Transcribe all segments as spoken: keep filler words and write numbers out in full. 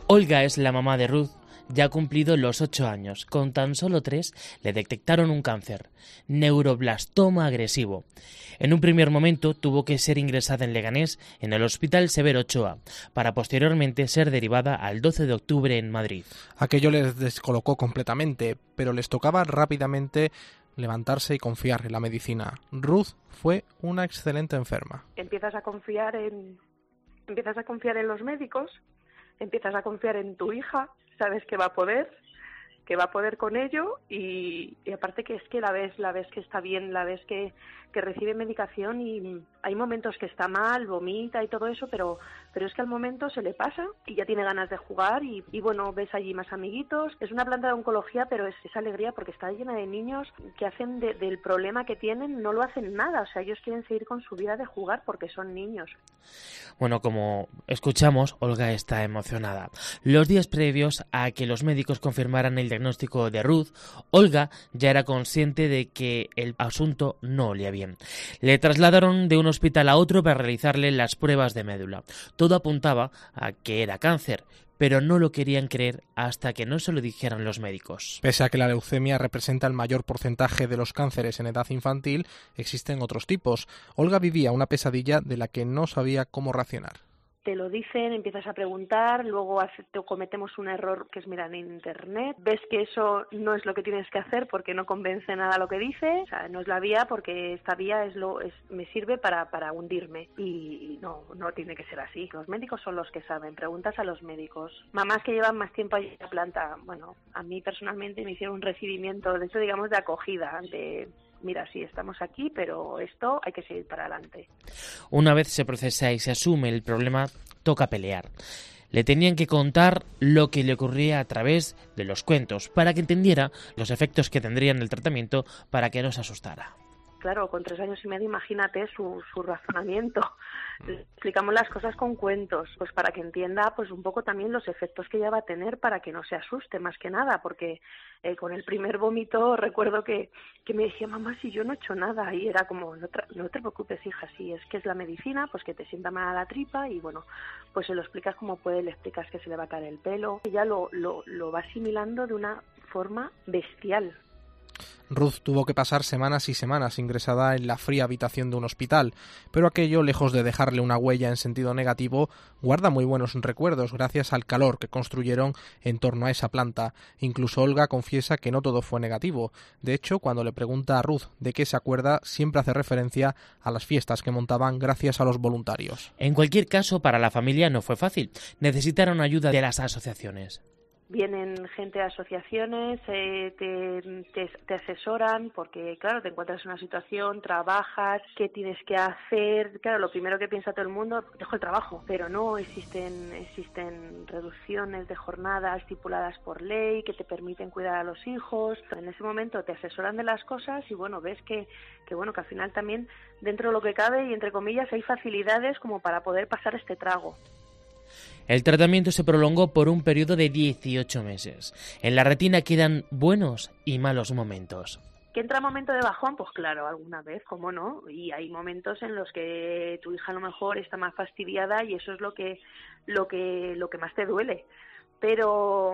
Olga es la mamá de Ruth. Ya ha cumplido los ocho años. Con tan solo tres le detectaron un cáncer, neuroblastoma agresivo. En un primer momento tuvo que ser ingresada en Leganés, en el Hospital Severo Ochoa, para posteriormente ser derivada al doce de octubre en Madrid. Aquello les descolocó completamente, pero les tocaba rápidamente levantarse y confiar en la medicina. Ruth fue una excelente enferma. Empiezas a confiar en, empiezas a confiar en los médicos, empiezas a confiar en tu hija, sabes que va a poder, que va a poder con ello y, y aparte que es que la ves, la ves que está bien, la ves que, que recibe medicación y hay momentos que está mal, vomita y todo eso, pero pero es que al momento se le pasa y ya tiene ganas de jugar y, y bueno, ves allí más amiguitos. Es una planta de oncología, pero es esa alegría porque está llena de niños que hacen de, del problema que tienen, no lo hacen nada, o sea, ellos quieren seguir con su vida de jugar porque son niños. Bueno, como escuchamos, Olga está emocionada. Los días previos a que los médicos confirmaran el diagnóstico de Ruth, Olga ya era consciente de que el asunto no olía bien. Le trasladaron de un hospital a otro para realizarle las pruebas de médula. Todo apuntaba a que era cáncer, pero no lo querían creer hasta que no se lo dijeran los médicos. Pese a que la leucemia representa el mayor porcentaje de los cánceres en edad infantil, existen otros tipos. Olga vivía una pesadilla de la que no sabía cómo reaccionar. Te lo dicen, empiezas a preguntar, luego hace, te cometemos un error que es mirar en internet, ves que eso no es lo que tienes que hacer porque no convence nada lo que dice, o sea, no es la vía porque esta vía es lo es, me sirve para, para hundirme y no, no tiene que ser así. Los médicos son los que saben, preguntas a los médicos. Mamás que llevan más tiempo allí en la planta, bueno, a mí personalmente me hicieron un recibimiento, de hecho digamos de acogida, de... Mira, sí, estamos aquí, pero esto hay que seguir para adelante. Una vez se procesa y se asume el problema, toca pelear. Le tenían que contar lo que le ocurría a través de los cuentos, para que entendiera los efectos que tendrían el tratamiento, para que no se asustara. Claro, con tres años y medio, imagínate su, su razonamiento. Le explicamos las cosas con cuentos, pues para que entienda pues un poco también los efectos que ella va a tener para que no se asuste más que nada, porque eh, con el primer vómito recuerdo que, que me decía, mamá, si yo no he hecho nada, y era como, no, tra- no te preocupes, hija, si es que es la medicina, pues que te sienta mal la tripa, y bueno, pues se lo explicas como puede, le explicas que se le va a caer el pelo, ella lo, lo, lo va asimilando de una forma bestial. Ruth tuvo que pasar semanas y semanas ingresada en la fría habitación de un hospital, pero aquello, lejos de dejarle una huella en sentido negativo, guarda muy buenos recuerdos gracias al calor que construyeron en torno a esa planta. Incluso Olga confiesa que no todo fue negativo. De hecho, cuando le pregunta a Ruth de qué se acuerda, siempre hace referencia a las fiestas que montaban gracias a los voluntarios. En cualquier caso, para la familia no fue fácil. Necesitaron ayuda de las asociaciones. Vienen gente de asociaciones, eh, te, te, te asesoran porque, claro, te encuentras en una situación, trabajas, qué tienes que hacer. Claro, lo primero que piensa todo el mundo, dejo el trabajo, pero no, existen existen reducciones de jornada estipuladas por ley que te permiten cuidar a los hijos. En ese momento te asesoran de las cosas y, bueno, ves que, que, bueno, que al final también, dentro de lo que cabe y entre comillas, hay facilidades como para poder pasar este trago. El tratamiento se prolongó por un periodo de dieciocho meses. En la retina quedan buenos y malos momentos. ¿Que entra momento de bajón? Pues claro, alguna vez, cómo no. Y hay momentos en los que tu hija a lo mejor está más fastidiada y eso es lo que lo que lo que más te duele. Pero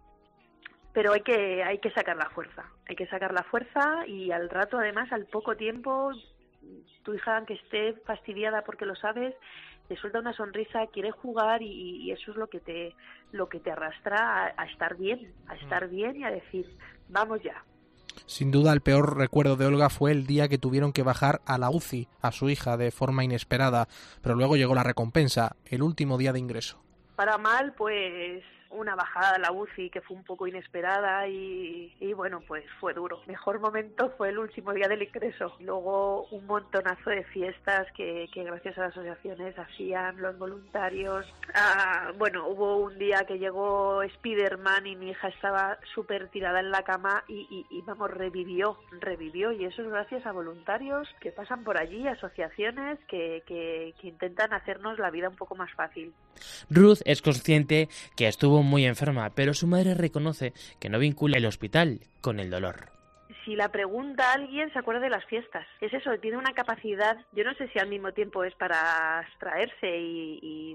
pero hay que hay que sacar la fuerza. Hay que sacar la fuerza y al rato, además, al poco tiempo, tu hija, aunque esté fastidiada porque lo sabes, te suelta una sonrisa, quiere jugar y, y eso es lo que te lo que te arrastra a, a estar bien, a estar bien y a decir, vamos ya. Sin duda, el peor recuerdo de Olga fue el día que tuvieron que bajar a la U C I a su hija de forma inesperada, pero luego llegó la recompensa, el último día de ingreso. Para mal, pues una bajada a la U C I que fue un poco inesperada y, y bueno, pues fue duro. Mejor momento fue el último día del ingreso. Luego un montonazo de fiestas que, que gracias a las asociaciones hacían los voluntarios. Ah, bueno, hubo un día que llegó Spiderman y mi hija estaba súper tirada en la cama y, y, y vamos, revivió, revivió y eso es gracias a voluntarios que pasan por allí, asociaciones que, que, que intentan hacernos la vida un poco más fácil. Ruth es consciente que estuvo muy enferma, pero su madre reconoce que no vincula el hospital con el dolor. Si la pregunta a alguien, se acuerda de las fiestas. Es eso, tiene una capacidad, yo no sé si al mismo tiempo es para abstraerse y, y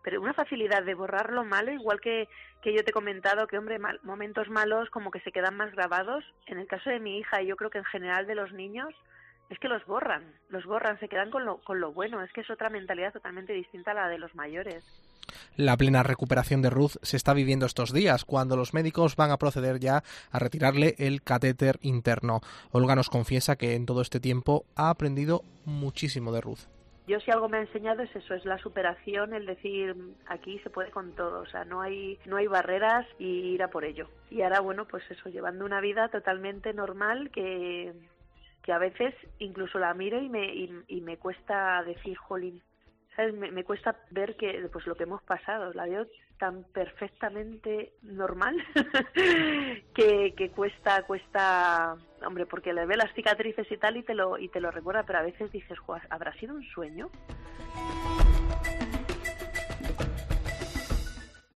pero una facilidad de borrar lo malo, igual que, que yo te he comentado que, hombre, mal, momentos malos como que se quedan más grabados. En el caso de mi hija, y yo creo que en general de los niños, es que los borran, los borran, se quedan con lo, con lo bueno. Es que es otra mentalidad totalmente distinta a la de los mayores. La plena recuperación de Ruth se está viviendo estos días, cuando los médicos van a proceder ya a retirarle el catéter interno. Olga nos confiesa que en todo este tiempo ha aprendido muchísimo de Ruth. Yo si algo me ha enseñado es eso, es la superación, el decir aquí se puede con todo, o sea, no hay no hay barreras y ir a por ello. Y ahora, bueno, pues eso, llevando una vida totalmente normal que, que a veces incluso la miro y me, y, y me cuesta decir, jolín, ¿sabes? Me, me cuesta ver que pues lo que hemos pasado, la veo tan perfectamente normal que, que cuesta, cuesta, hombre, porque le ve las cicatrices y tal y te lo y te lo recuerda, pero a veces dices, ¿habrá sido un sueño?